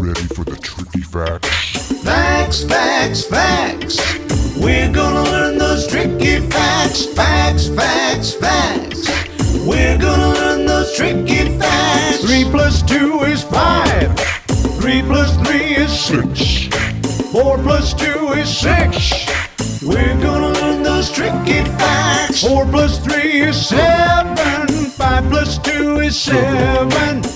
ready for the tricky facts? Facts, facts, facts. We're gonna learn those tricky facts. Facts, facts, facts. We're gonna learn those tricky facts. 3 plus 2 is 5. 3 plus 3 is 6. 4 plus 2 is 6. We're gonna learn those tricky facts. 4 plus 3 is 7. 5 plus 2 is 7.